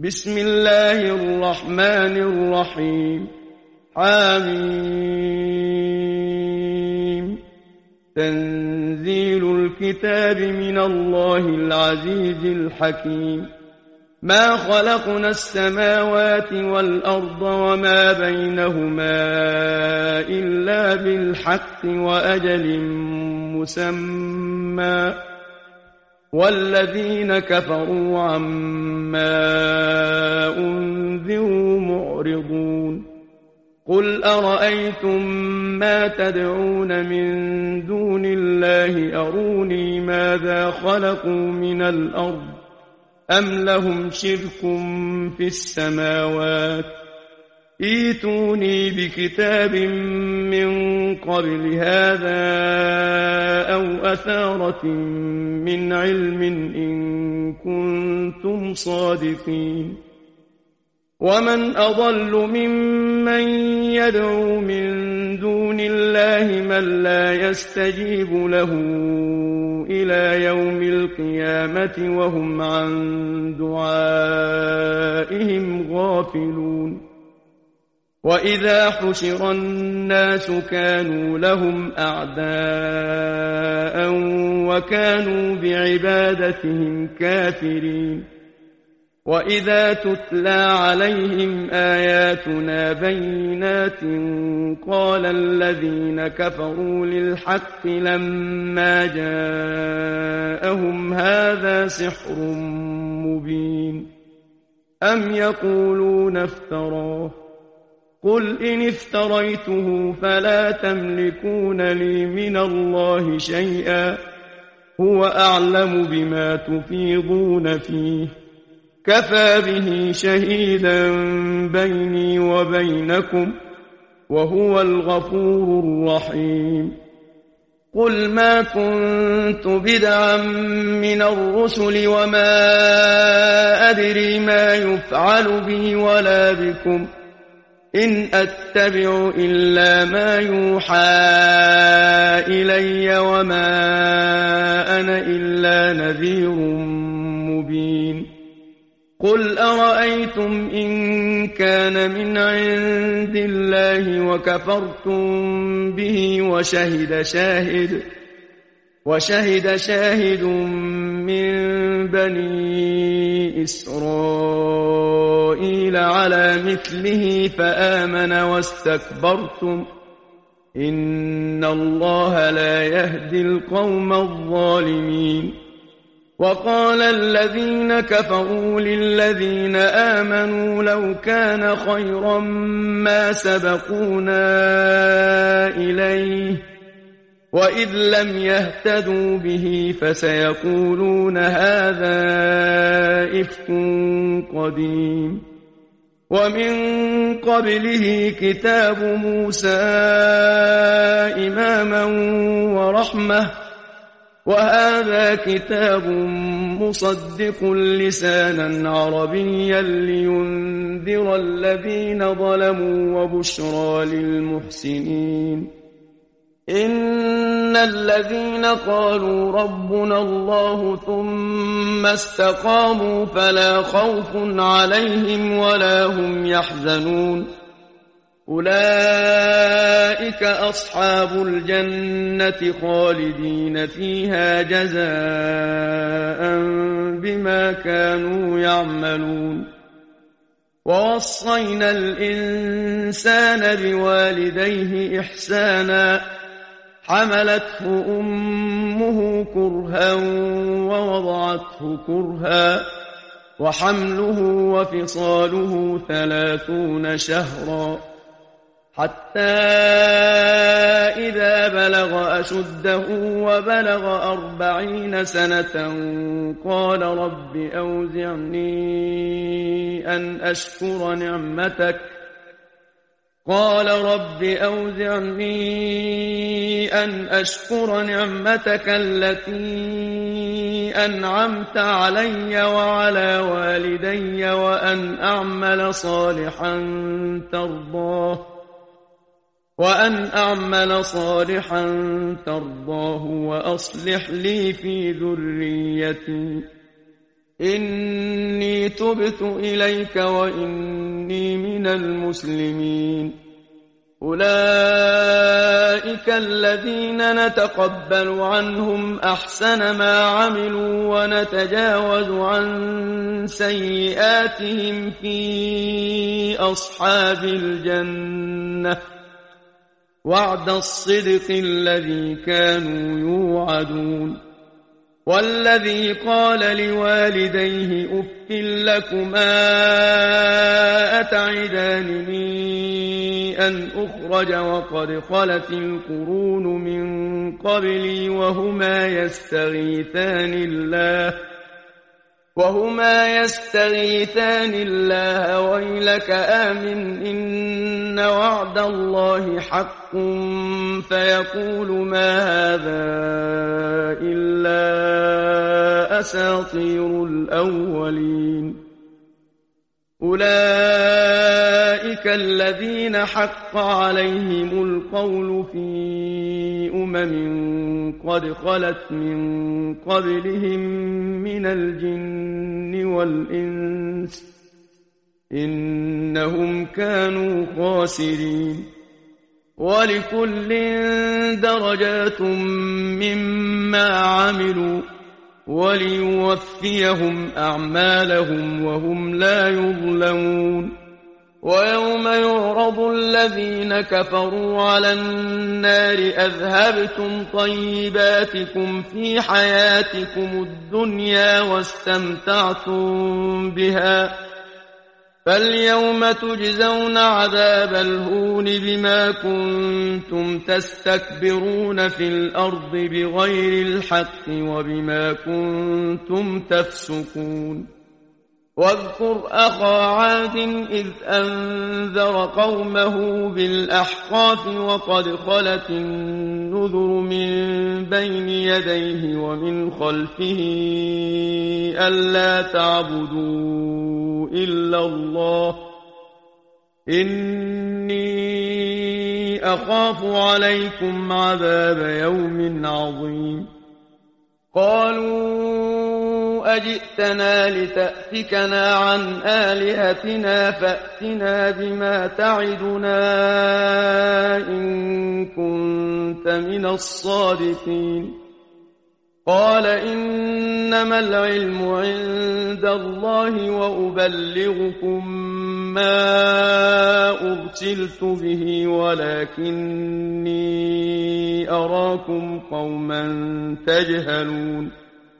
بسم الله الرحمن الرحيم حميم تنزيل الكتاب من الله العزيز الحكيم ما خلقنا السماوات والأرض وما بينهما إلا بالحق وأجل مسمى والذين كفروا عما أنذروا معرضون قل أرأيتم ما تدعون من دون الله أروني ماذا خلقوا من الأرض أم لهم شرك في السماوات ائتوني بكتاب من قبل هذا أو أثارة من علم إن كنتم صادقين ومن أضل ممن يدعو من دون الله من لا يستجيب له إلى يوم القيامة وهم عن دعائهم غافلون وإذا حشر الناس كانوا لهم أعداء وكانوا بعبادتهم كافرين وإذا تتلى عليهم آياتنا بينات قال الذين كفروا للحق لما جاءهم هذا سحر مبين أم يقولون افتراه قل إن افتريته فلا تملكون لي من الله شيئا هو أعلم بما تفيضون فيه كفى به شهيدا بيني وبينكم وهو الغفور الرحيم قل ما كنت بدعا من الرسل وما أدري ما يفعل بي ولا بكم إن أتبع إلا ما يوحى إلي وما أنا إلا نذير مبين قل أرأيتم إن كان من عند الله وكفرتم به وشهد شاهد من بني إسرائيل على مثله فآمن واستكبرتم إن الله لا يهدي القوم الظالمين وقال الذين كفروا للذين آمنوا لو كان خيرا ما سبقونا إليه وإذ لم يهتدوا به فسيقولون هذا إفك قديم ومن قبله كتاب موسى إماما ورحمة وهذا كتاب مصدق لسانا عربيا لينذر الذين ظلموا وبشرى للمحسنين إن الذين قالوا ربنا الله ثم استقاموا فلا خوف عليهم ولا هم يحزنون أولئك أصحاب الجنة خالدين فيها جزاء بما كانوا يعملون ووصينا الإنسان بوالديه إحسانا حملته أمه كرها ووضعته كرها وحمله وفصاله 30 شهرا حتى إذا بلغ أشده وبلغ 40 سنة قال رب أوزعني أن أشكر نعمتك التي أنعمت علي وعلى والدي وأن أعمل صالحا ترضاه وأصلح لي في ذريتي إني تبت إليك وإني من المسلمين أولئك الذين نتقبل عنهم أحسن ما عملوا ونتجاوز عن سيئاتهم في أصحاب الجنة وعد الصدق الذي كانوا يوعدون والذي قال لوالديه أف لكما أتعدانني أن أخرج وقد خلت القرون من قبلي وهما يستغيثان الله ويلك آمن إن وعد الله حق فيقول ما هذا إلا أساطير الأولين أولئك الذين حق عليهم القول في قد خلت من قبلهم من الجن والإنس إنهم كانوا خاسرين ولكل درجات مما عملوا وليوفيهم أعمالهم وهم لا يظلمون ويوم يعرض الذين كفروا على النار أذهبتم طيباتكم في حياتكم الدنيا واستمتعتم بها فاليوم تجزون عذاب الهون بما كنتم تستكبرون في الأرض بغير الحق وبما كنتم تفسقون واذكر أخا عاد إذ أنذر قومه بالأحقاف وقد خلت النذر من بين يديه ومن خلفه ألا تعبدوا إلا الله إني أخاف عليكم عذاب يوم عظيم قالوا أجئتنا لتأفكنا عن آلهتنا فأتنا بما تعدنا إن كنت من الصادقين قال إنما العلم عند الله وأبلغكم ما أرسلت به ولكني أراكم قوما تجهلون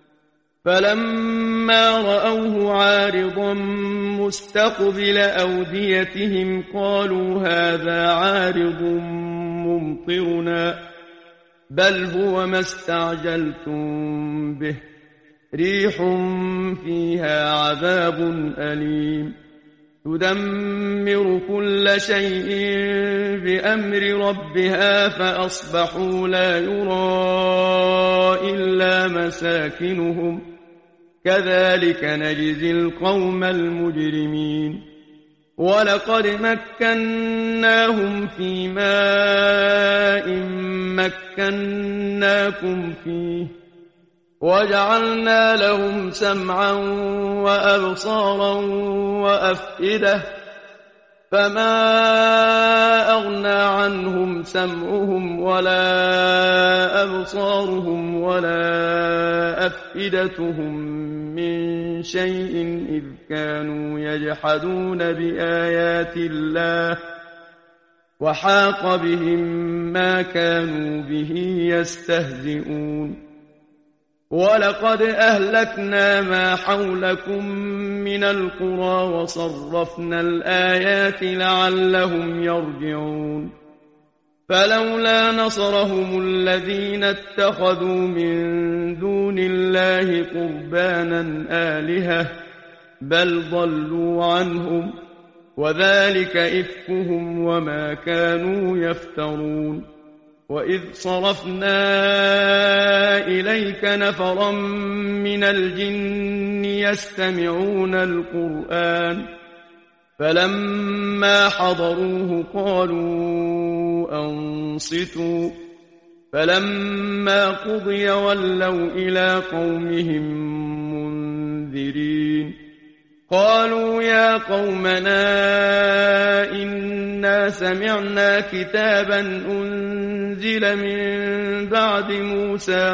فلما رأوه عارضا مستقبل أوديتهم قالوا هذا عارض ممطرنا بل هو ما استعجلتم به ريح فيها عذاب أليم تدمر كل شيء بأمر ربها فأصبحوا لا يرى إلا مساكنهم كذلك نجزي القوم المجرمين ولقد مكناهم في ماء مكناكم فيه وجعلنا لهم سمعا وأبصارا وأفئدة فما أغنى عنهم سمعهم ولا أبصارهم ولا أفئدتهم من شيء إذ كانوا يجحدون بآيات الله وحاق بهم ما كانوا به يستهزئون ولقد أهلكنا ما حولكم من القرى وصرفنا الآيات لعلهم يرجعون فلولا نصرهم الذين اتخذوا من دون الله قربانا آلهة بل ضلوا عنهم وذلك إفكهم وما كانوا يفترون وإذ صرفنا إليك نفرا من الجن يستمعون القرآن فلما حضروه قالوا أنصتوا فلما قضي ولوا إلى قومهم منذرين قالوا يا قومنا إنا سمعنا كتابا أنزل من بعد موسى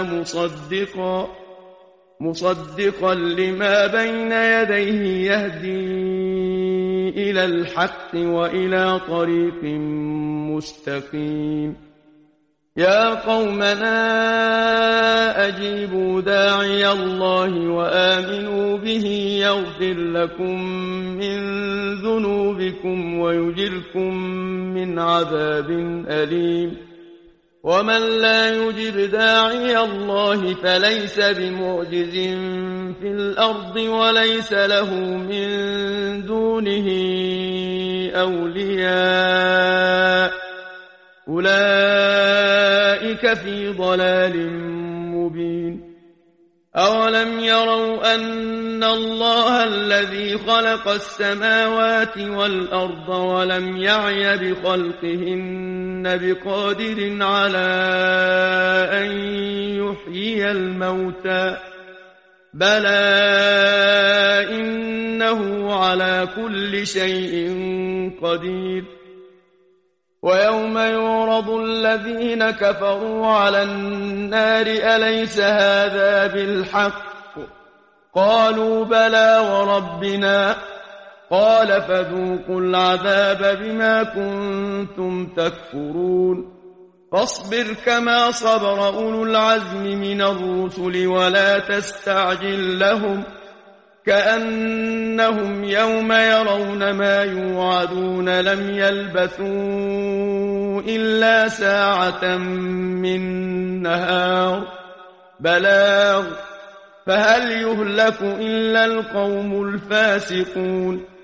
مصدقا لما بين يديه يهدي إلى الحق وإلى طريق مستقيم يا قومنا أجيبوا داعي الله وآمنوا به يغفر لكم من ذنوبكم ويجركم من عذاب أليم ومن لا يجب داعي الله فليس بمعجز في الأرض وليس له من دونه أولياء أولئك في ضلال مبين أولم يروا أن الله الذي خلق السماوات والأرض ولم يعي بخلقهن بقادر على أن يحيي الموتى بلى إنه على كل شيء قدير ويوم يعرض الذين كفروا على النار أليس هذا بالحق قالوا بلى وربنا قال فذوقوا العذاب بما كنتم تكفرون فاصبر كما صبر أولو العزم من الرسل ولا تستعجل لهم كأنهم يوم يرون ما يوعدون لم يلبثوا إلا ساعة من نهار بلاغ فهل يهلك إلا القوم الفاسقون